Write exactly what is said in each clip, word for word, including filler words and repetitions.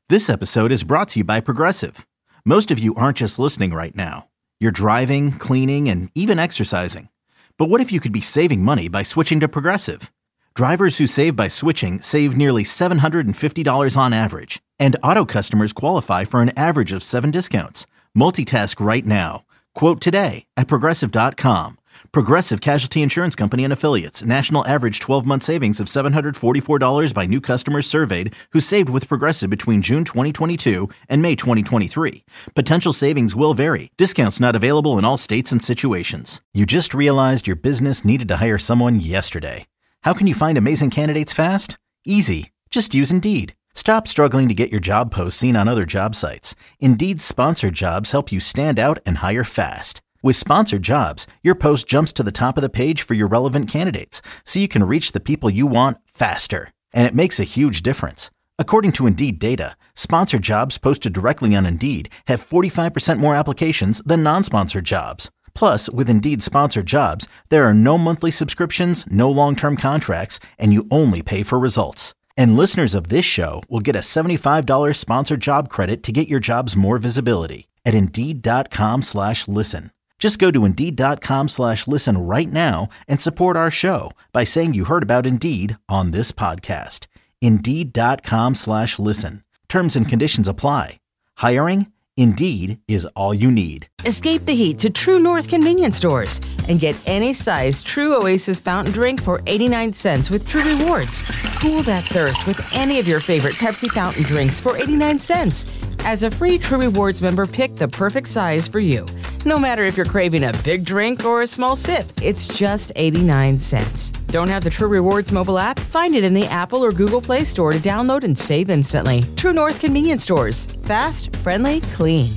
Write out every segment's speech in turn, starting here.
This episode is brought to you by Progressive. Most of you aren't just listening right now. You're driving, cleaning, and even exercising. But what if you could be saving money by switching to Progressive? Drivers who save by switching save nearly seven hundred fifty dollars on average. And auto customers qualify for an average of seven discounts. Multitask right now. Quote today at Progressive dot com. Progressive Casualty Insurance Company and Affiliates. National average twelve-month savings of seven hundred forty-four dollars by new customers surveyed who saved with Progressive between June twenty twenty-two and May twenty twenty-three. Potential savings will vary. Discounts not available in all states and situations. You just realized your business needed to hire someone yesterday. How can you find amazing candidates fast? Easy. Just use Indeed. Stop struggling to get your job posts seen on other job sites. Indeed's sponsored jobs help you stand out and hire fast. With sponsored jobs, your post jumps to the top of the page for your relevant candidates, so you can reach the people you want faster. And it makes a huge difference. According to Indeed data, sponsored jobs posted directly on Indeed have forty-five percent more applications than non-sponsored jobs. Plus, with Indeed sponsored jobs, there are no monthly subscriptions, no long-term contracts, and you only pay for results. And listeners of this show will get a seventy-five dollars sponsored job credit to get your jobs more visibility at Indeed.com slash listen. Just go to Indeed.com slash listen right now and support our show by saying you heard about Indeed on this podcast. Indeed.com slash listen. Terms and conditions apply. Hiring? Indeed is all you need. Escape the heat to True North convenience stores and get any size True Oasis fountain drink for eighty-nine cents with True Rewards. Cool that thirst with any of your favorite Pepsi fountain drinks for eighty-nine cents. As a free True Rewards member, pick the perfect size for you. No matter if you're craving a big drink or a small sip, it's just eighty-nine cents. Don't have the True Rewards mobile app? Find it in the Apple or Google Play Store to download and save instantly. True North convenience stores. Fast, friendly, clean.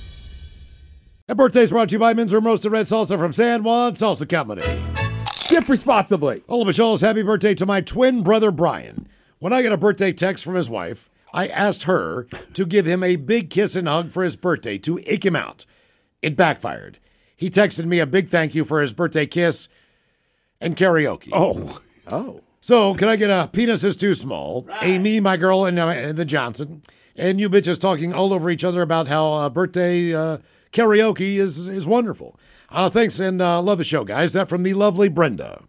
And birthdays brought to you by Minzer Roasted Red Salsa from San Juan Salsa Company. Sip responsibly. Ola Michelle's happy birthday to my twin brother, Brian. When I got a birthday text from his wife, I asked her to give him a big kiss and hug for his birthday to ache him out. It backfired. He texted me a big thank you for his birthday kiss and karaoke. Oh. Oh. So, can I get a penis is too small, right. Amy, my girl, and, uh, and the Johnson, and you bitches talking all over each other about how uh, birthday uh, karaoke is is wonderful. Uh, thanks, and uh, love the show, guys. That from the lovely Brenda.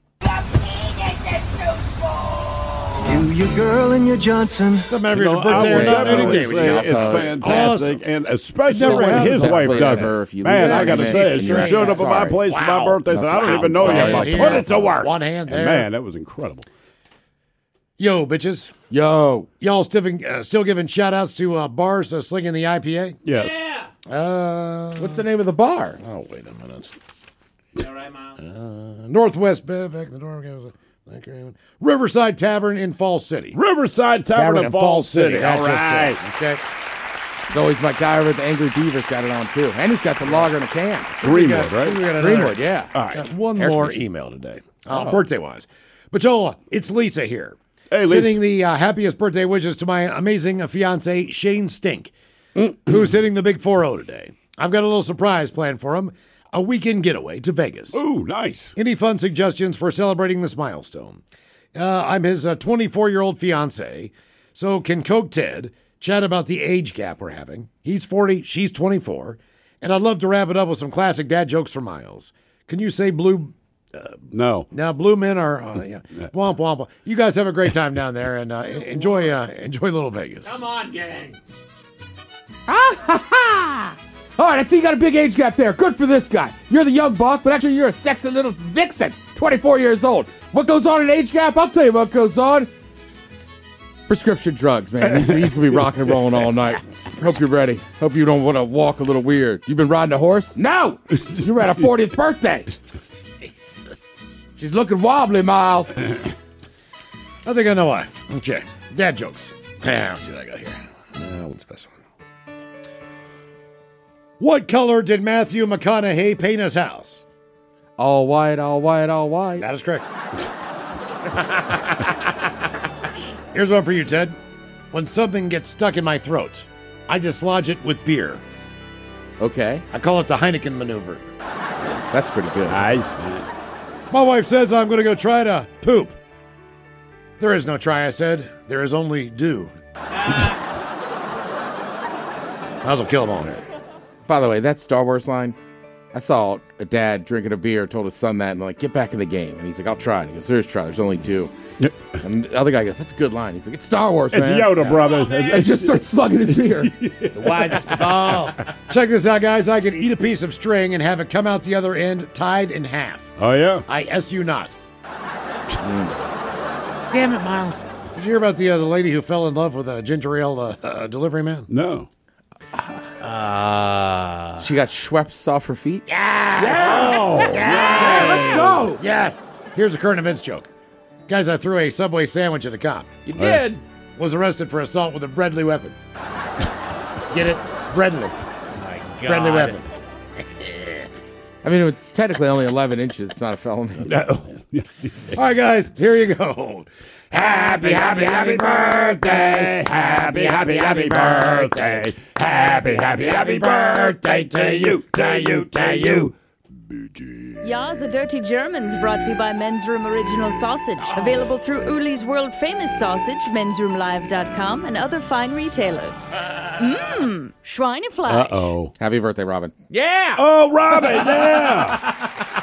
You, your girl, and your Johnson. Doesn't matter if you're birthday or not. Any day Say it's fantastic, awesome. And especially Never when his wife does her it. if you Man, lose I got to that say, and she you're showed up sorry. at my place for my Wow. birthday, and I don't Wow. even know you. I'm like, Sorry. put it to work. One hand there. And man, that was incredible. Yo, bitches. Yo. Y'all still, uh, still giving shout-outs to uh, bars uh, slinging the I P A? Yes. Yeah. Uh, What's the name of the bar? Oh, wait a minute. You all right, Miles? Uh, Northwest Bev, back in the door. Thank you. Riverside Tavern in Falls City. Riverside Tavern, in Falls City. All That's just right. it. Okay. It's always my guy over at the Angry Beaver's got it on too. And he's got the lager in a can. Greenwood, right? We got another- Greenwood, yeah. All right. Got one Air more conditioning. email today, uh, birthday-wise. Bachola, it's Lisa here. Hey, Lisa. Sending the uh, happiest birthday wishes to my amazing fiance, Shane Stink, who's hitting the big four oh today. I've got a little surprise planned for him, a weekend getaway to Vegas. Ooh, nice. Any fun suggestions for celebrating this milestone? Uh, I'm his uh, twenty-four-year-old fiance, so can Coke Ted chat about the age gap we're having? He's forty, she's twenty-four, and I'd love to wrap it up with some classic dad jokes for Miles. Can you say blue... No. Now, blue men are, uh, yeah, womp womp. You guys have a great time down there, and uh, enjoy uh, enjoy Little Vegas. Come on, gang. Ah, ha, ha. All right, I see you got a big age gap there. Good for this guy. You're the young buck, but actually you're a sexy little vixen, twenty-four years old. What goes on in age gap? I'll tell you what goes on. Prescription drugs, man. He's, he's going to be rocking and rolling all night. Hope you're ready. Hope you don't want to walk a little weird. You been riding a horse? No! You're at a fortieth birthday. Jesus. She's looking wobbly, Miles. I think I know why. Okay. Dad jokes. Yeah, let's see what I got here. Uh, what's the best one? What color did Matthew McConaughey paint his house? All white, all white, all white. That is correct. Here's one for you, Ted. When something gets stuck in my throat, I dislodge it with beer. Okay. I call it the Heineken maneuver. That's pretty good. Nice. My wife says I'm going to go try to poop. There is no try, I said. There is only do. Might as well kill them all here. By the way, that Star Wars line, I saw a dad drinking a beer, told his son that, and like, get back in the game. And he's like, I'll try. And he goes, there's try. There's only two. Yep. And the other guy goes, that's a good line. He's like, it's Star Wars, man. It's Yoda, brother. And just starts slugging his beer. The wisest of all. Check this out, guys. I can eat a piece of string and have it come out the other end tied in half. Oh, yeah? I S you not. Damn it, Miles. Did you hear about the uh, the lady who fell in love with a ginger ale uh, uh, delivery man? No. Uh, She got Schweppes off her feet. Oh, Let's go. Yes. Here's a current events joke. Guys, I threw a Subway sandwich at a cop. you did. Was arrested for assault with a deadly weapon. Get it? Deadly. My God. Deadly weapon. I mean, it's technically only eleven inches. It's not a felony. All right, guys, here you go. Happy, happy, happy birthday. Happy, happy, happy birthday. Happy, happy, happy birthday to you, to you, to you. Ya's the Dirty Germans, brought to you by Men's Room Original Sausage. Available through Uli's world famous sausage, mens room live dot com, and other fine retailers. Mmm, Schweinefleisch. Uh-oh. Happy birthday, Robin. Yeah. Oh, Robin, yeah.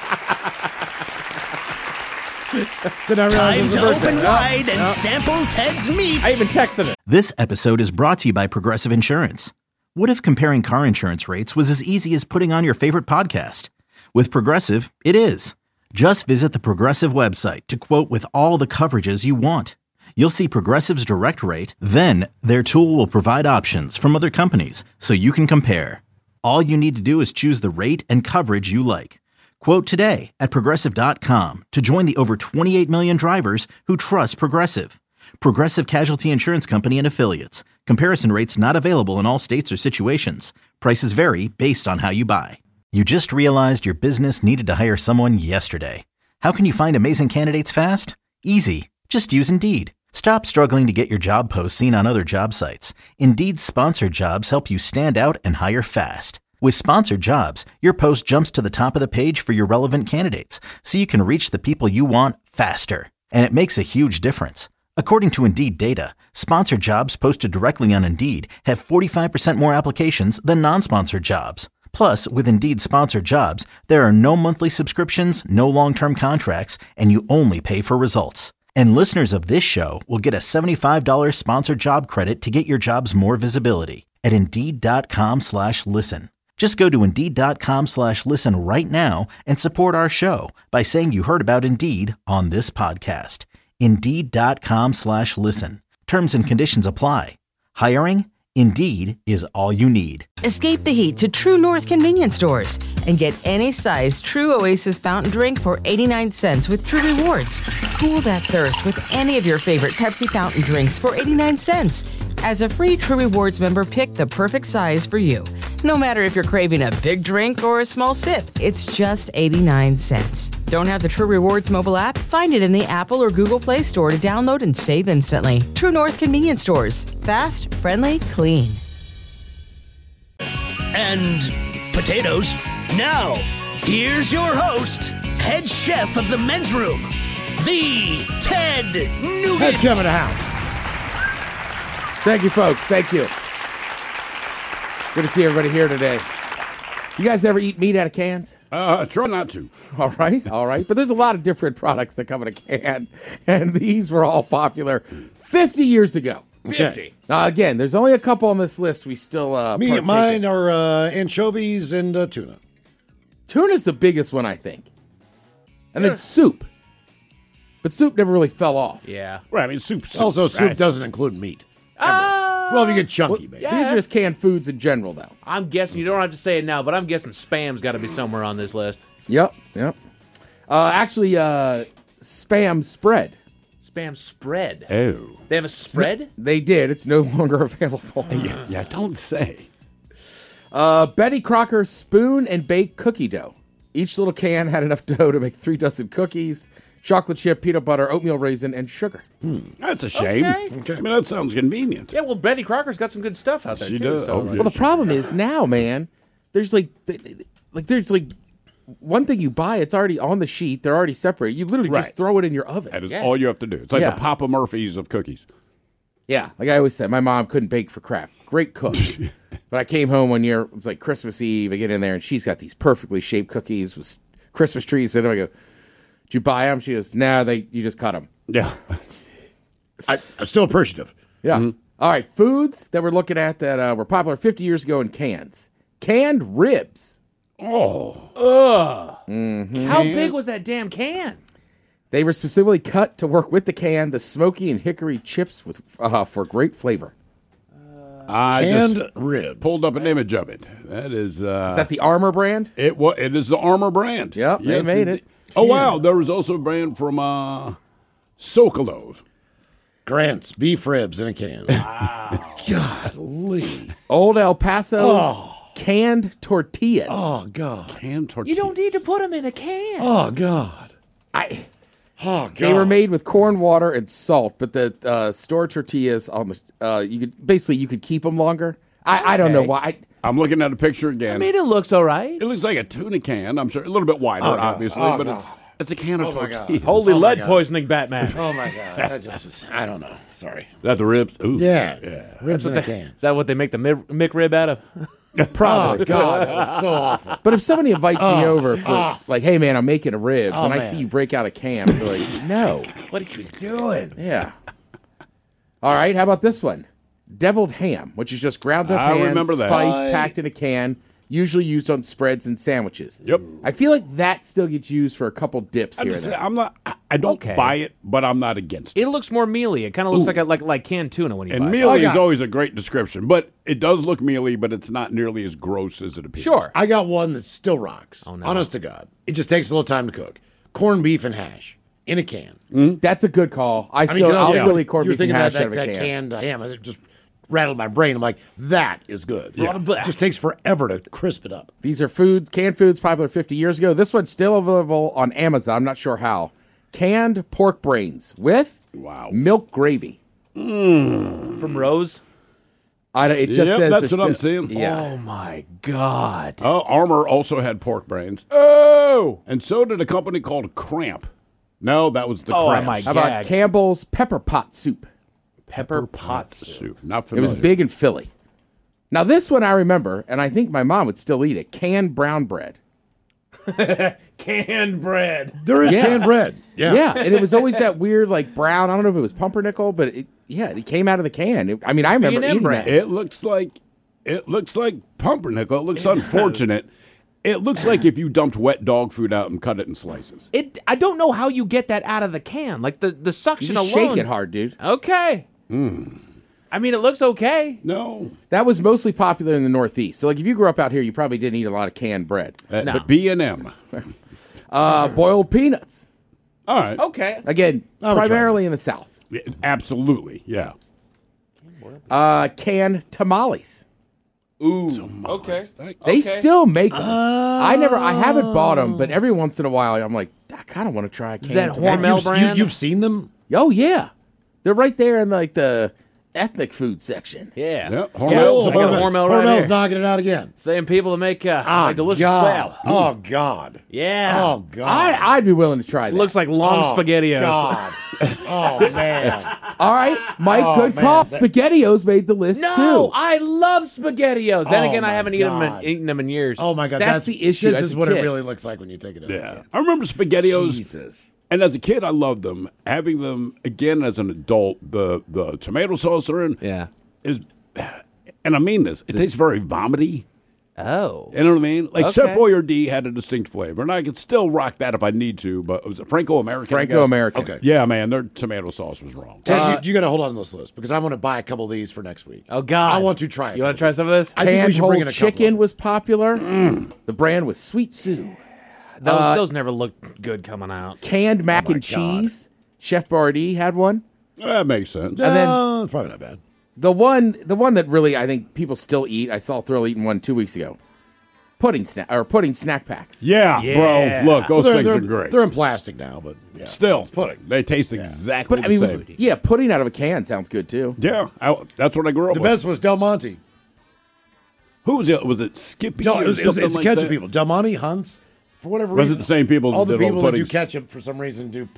Did I realize it Time was a to birthday? open wide and sample Ted's meat. I even texted it. This episode is brought to you by Progressive Insurance. What if comparing car insurance rates was as easy as putting on your favorite podcast? With Progressive, it is. Just visit the Progressive website to quote with all the coverages you want. You'll see Progressive's direct rate, then their tool will provide options from other companies so you can compare. All you need to do is choose the rate and coverage you like. Quote today at Progressive dot com to join the over twenty-eight million drivers who trust Progressive. Progressive Casualty Insurance Company and Affiliates. Comparison rates not available in all states or situations. Prices vary based on how you buy. You just realized your business needed to hire someone yesterday. How can you find amazing candidates fast? Easy. Just use Indeed. Stop struggling to get your job posts seen on other job sites. Indeed's sponsored jobs help you stand out and hire fast. With sponsored jobs, your post jumps to the top of the page for your relevant candidates, so you can reach the people you want faster. And it makes a huge difference. According to Indeed data, sponsored jobs posted directly on Indeed have forty-five percent more applications than non-sponsored jobs. Plus, with Indeed sponsored jobs, there are no monthly subscriptions, no long-term contracts, and you only pay for results. And listeners of this show will get a seventy-five dollars sponsored job credit to get your jobs more visibility at Indeed.com slash listen. Just go to Indeed.com slash listen right now and support our show by saying you heard about Indeed on this podcast. Indeed.com slash listen. Terms and conditions apply. Hiring? Indeed is all you need. Escape the heat to True North convenience stores and get any size True Oasis fountain drink for eighty-nine cents with True Rewards. Cool that thirst with any of your favorite Pepsi fountain drinks for eighty-nine cents. As a free True Rewards member, pick the perfect size for you. No matter if you're craving a big drink or a small sip, it's just eighty-nine cents. Don't have the True Rewards mobile app? Find it in the Apple or Google Play Store to download and save instantly. True North convenience stores. Fast, friendly, clean. And potatoes. Now, here's your host, head chef of the men's room, the Ted Nugent. Head chef in the house. Thank you, folks. Thank you. Good to see everybody here today. You guys ever eat meat out of cans? Uh, try not to. All right, all right. But there's a lot of different products that come in a can, and these were all popular fifty years ago. Okay. Now, again, there's only a couple on this list we still uh, Me, partake mine in. are uh, anchovies and uh, tuna. Tuna's the biggest one, I think. And then soup. But soup never really fell off. Yeah. Right, I mean, soup. soup Also, soup right? doesn't include meat. Uh, Well, if you get chunky, maybe. yeah. These are just canned foods in general, though. I'm guessing, you don't have to say it now, but I'm guessing Spam's got to be somewhere on this list. Yep, yep. Uh, actually, uh, Spam spread. Spam spread. Oh. They have a spread? They did. It's no longer available. Yeah, yeah, don't say. Uh, Betty Crocker spoon and bake cookie dough. Each little can had enough dough to make three dozen cookies, chocolate chip, peanut butter, oatmeal raisin, and sugar. That's a shame. Okay. I mean, that sounds convenient. Yeah, well, Betty Crocker's got some good stuff out there, She too. does. So, Oh, like- yeah. Well, the problem is now, man, there's like, th- like there's like one thing you buy, it's already on the sheet. They're already separated. You literally just Right. throw it in your oven. That is Yeah. all you have to do. It's like Yeah. the Papa Murphy's of cookies. Yeah, like I always said, my mom couldn't bake for crap. Great cook. But I came home one year, it was like Christmas Eve. I get in there, and she's got these perfectly shaped cookies with Christmas trees in them. I go, did you buy them? She goes, nah, they, you just cut them. Yeah. I, I'm still appreciative. Yeah. Mm-hmm. All right, foods that we're looking at that uh, were popular fifty years ago in cans. Canned ribs. Oh. Ugh. Mm-hmm. How big was that damn can? They were specifically cut to work with the can, the smoky and hickory chips with uh, for great flavor. I Canned just ribs. pulled up an image of it. That is. Uh, Is that the Armour brand? It wa- It is the Armour brand. Yep, they made it. Oh wow! There was also a brand from uh, Socolo's. Grant's beef ribs in a can. Wow. Golly. Old El Paso Oh. canned tortillas. Oh, God. Canned tortillas. You don't need to put them in a can. Oh, God. I. Oh, God. They were made with corn, water, and salt, but the uh, store tortillas on the uh, you could basically you could keep them longer. I, I don't know Okay. why. I, I'm looking at a picture again. I mean, it looks all right. It looks like a tuna can. I'm sure a little bit wider, Oh, God. obviously, Oh, but God. it's it's a can of Oh, my God. tortillas. Holy Oh, my lead God. poisoning, Batman. Oh, my God. That just is, I don't know. Sorry. Is that the ribs? Ooh. Yeah. Yeah. Ribs in a can. Is that what they make the mid- McRib out of? Probably. Oh, God. That was so awful. but if somebody invites me over for oh. like, hey man, I'm making a ribs, Oh, and I man. see you break out a can, I'm like, no, What are you doing? yeah. All right, how about this one? Deviled ham, which is just ground up I ham, remember that. spice I- packed in a can, usually used on spreads and sandwiches. Yep. I feel like that still gets used for a couple dips I'm, here just, and there. I'm not. I- I don't Okay. buy it, but I'm not against it. It looks more mealy. It kind of looks like a, like like canned tuna when you And buy it. mealy I is got- always a great description, but it does look mealy, but it's not nearly as gross as it appears. Sure. I got one that still rocks. Oh, no. Honest to God. It just takes a little time to cook. Corned beef and hash in a can. That's a good call. I I still, mean, I'll yeah. still eat corned You're beef and thinking hash that, out of that, a that can. canned uh, ham. It just rattled my brain. I'm like, that is good. Yeah. It just takes forever to crisp it up. These are foods, canned foods popular fifty years ago. This one's still available on Amazon. I'm not sure how. Canned pork brains with Wow. milk gravy. From Rose. I don't, it just Yep, says that's they're what I'm still- seeing. Yeah. Oh my God. Oh, Armour also had pork brains, Oh. and so did a company called Cramp. No, that was the Oh, Cramps. my How about Gag. Campbell's pepper pot soup? Pepper pot soup. soup. Not It familiar. was big in Philly. Now this one I remember, and I think my mom would still eat it. Canned brown bread. Canned bread. There is Yeah. canned bread. Yeah. Yeah, and it was always that weird like brown. I don't know if it was pumpernickel, but it, yeah, it came out of the can. It- I mean, I remember B and M eating brand. that. It looks like it looks like pumpernickel. It looks unfortunate. It looks like if you dumped wet dog food out and cut it in slices. It. I don't know how you get that out of the can. Like the the You suction just alone. shake it hard, dude. Okay. I mean, it looks okay. No, That was mostly popular in the Northeast. So, like, if you grew up out here, you probably didn't eat a lot of canned bread. Uh, No. the B and M. Uh, boiled peanuts. All right. Okay. Again, I would try primarily in the South. Yeah, absolutely. Yeah. Uh, canned tamales. Ooh. Okay. They Okay. still make them. I never, I haven't bought them, but every once in a while, I'm like, I kind of want to try a canned that tamale. Hormel You've, you, brand? you've seen them? Oh yeah, they're right there in like the ethnic food section. Yeah. Yep, Yeah, Hormel's- I got a Hormel- Hormel right Hormel's here. knocking it out again. Same people that make uh, Oh, like delicious God. quail. Oh, God. Yeah. Oh, God. I, I'd be willing to try that. Looks like long oh, spaghettios. God. Oh, man. all right, Mike. Oh, good man, call. that- Spaghettios made the list No, too. I love spaghettios. Then Oh, again, I my haven't eaten them, God. in, eaten them in years. Oh, my God. That's the issue This as is a what it kid. really looks like when you take it out. Yeah. I remember SpaghettiOs. Jesus. And as a kid, I loved them. Having them again as an adult, the the tomato sauce they're in Yeah. is, and I mean this, it tastes very vomity. Oh. You know what I mean? Like Okay. Chef Boyardee had a distinct flavor, and I could still rock that if I need to. But was it Franco American? Franco American. Okay. Yeah, man, their tomato sauce was wrong. Ted, you, you got to hold on to this list because I want to buy a couple of these for next week. Oh, God. I want to try it. You want to try some of this? I think we Canned should whole bring in a couple chicken of them. was popular. The brand was Sweet Sue. Those, Uh, those never look good coming out. Canned mac my and God. cheese. Chef Boyardee had one. That makes sense. And then- Uh, it's probably not bad. The one, the one that really I think people still eat. I saw Thrill eating one two weeks ago. Pudding snack or pudding snack packs. Yeah, Yeah. bro. Look, those They're, things they're, are great. they're in plastic now, but yeah. Still, It's pudding. They taste exactly But I the mean, same. yeah, pudding out of a can sounds good too. Yeah, I, that's what I grew up The with. best was Del Monte. Who was it? Was it Skippy? Del, or it was, it was, something it's like ketchup that? people. Del Monte, Hunts, for whatever Was it reason. the same people that All the did all people that do puddings? ketchup for some reason do pudding.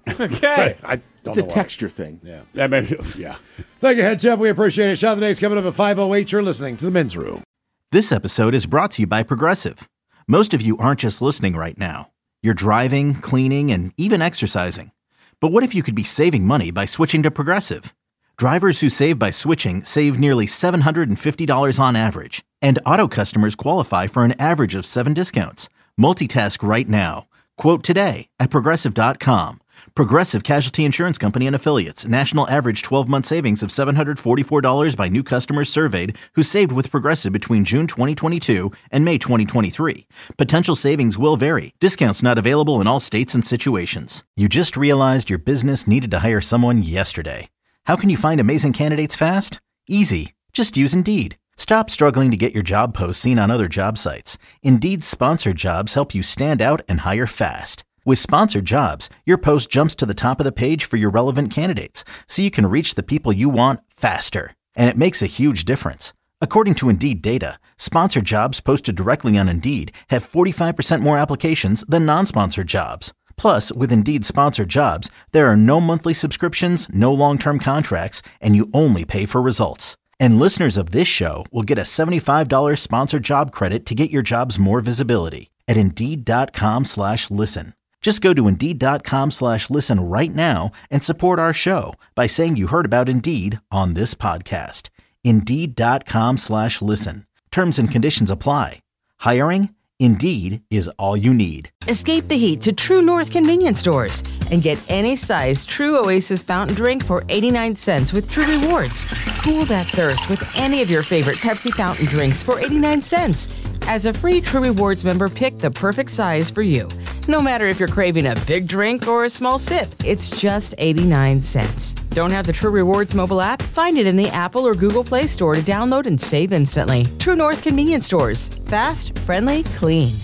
Okay. I don't It's know a why. texture thing. Yeah. That may be, yeah. Thank you, Head Chef. We appreciate it. Shot of the Day's coming up at five oh eight. You're listening to The Men's Room. This episode is brought to you by Progressive. Most of you aren't just listening right now. You're driving, cleaning, and even exercising. But what if you could be saving money by switching to Progressive? Drivers who save by switching save nearly seven hundred fifty dollars on average. And auto customers qualify for an average of seven discounts. Multitask right now. Quote today at Progressive dot com. Progressive Casualty Insurance Company and Affiliates. National average twelve-month savings of seven hundred forty-four dollars by new customers surveyed who saved with Progressive between June twenty twenty-two and May twenty twenty-three. Potential savings will vary. Discounts not available in all states and situations. You just realized your business needed to hire someone yesterday. How can you find amazing candidates fast? Easy. Just use Indeed. Stop struggling to get your job posts seen on other job sites. Indeed's sponsored jobs help you stand out and hire fast. With sponsored jobs, your post jumps to the top of the page for your relevant candidates, so you can reach the people you want faster. And it makes a huge difference. According to Indeed data, sponsored jobs posted directly on Indeed have forty-five percent more applications than non-sponsored jobs. Plus, with Indeed sponsored jobs, there are no monthly subscriptions, no long-term contracts, and you only pay for results. And listeners of this show will get a seventy-five dollars sponsored job credit to get your jobs more visibility at Indeed.com slash listen. Just go to Indeed.com slash listen right now and support our show by saying you heard about Indeed on this podcast. Indeed.com slash listen. Terms and conditions apply. Hiring? Indeed is all you need. Escape the heat to True North convenience stores and get any size True Oasis fountain drink for eighty-nine cents with True Rewards. Cool that thirst with any of your favorite Pepsi fountain drinks for eighty-nine cents. As a free True Rewards member, pick the perfect size for you. No matter if you're craving a big drink or a small sip, it's just eighty-nine cents. Don't have the True Rewards mobile app? Find it in the Apple or Google Play Store to download and save instantly. True North convenience stores. Fast, friendly, clean.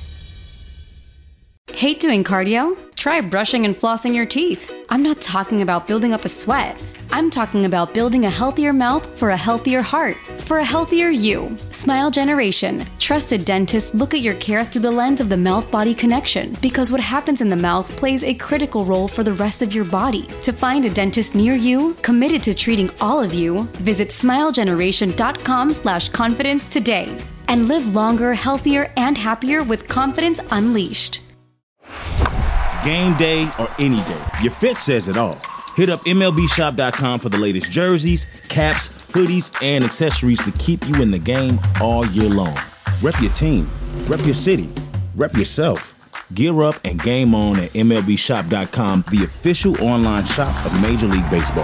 Hate doing cardio? Try brushing and flossing your teeth. I'm not talking about building up a sweat. I'm talking about building a healthier mouth for a healthier heart, for a healthier you. Smile Generation. Trusted dentists look at your care through the lens of the mouth-body connection, because what happens in the mouth plays a critical role for the rest of your body. To find a dentist near you, committed to treating all of you, visit smilegeneration.com slash confidence today and live longer, healthier, and happier with confidence unleashed. Game day or any day, your fit says it all. Hit up M L B shop dot com for the latest jerseys, caps, hoodies, and accessories to keep you in the game all year long. Rep your team, rep your city, rep yourself. Gear up and game on at M L B shop dot com, the official online shop of Major League Baseball.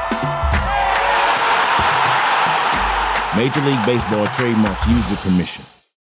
Major League Baseball trademarks used with permission.